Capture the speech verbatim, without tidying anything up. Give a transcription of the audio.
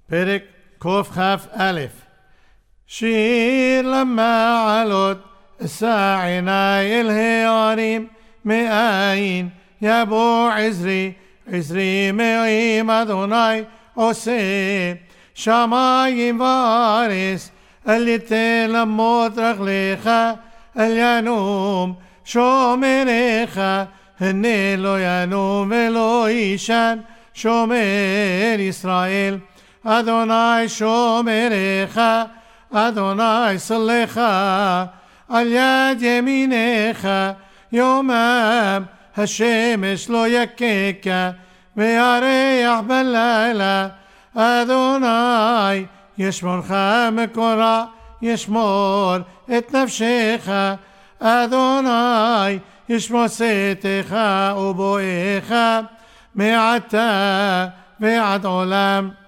פרק קכ"א. שיר למעלות, אשא עיני אל ההרים, מאין יבוא עזרי, עזרי מעם אדוני עושה. שמיים וארץ, אל יתן למות רגליך, אל ינום שומריך, הנה לא ינום ולא יישן שומר ישראל. אדוני שומריך, אדוני סלך על יד ימינך, יומם השמש לא יככה וירח בלילה. אדוני ישמורך מקורא, ישמור את נפשך. אדוני ישמור צאתך ובואך מעתה ועד עולם.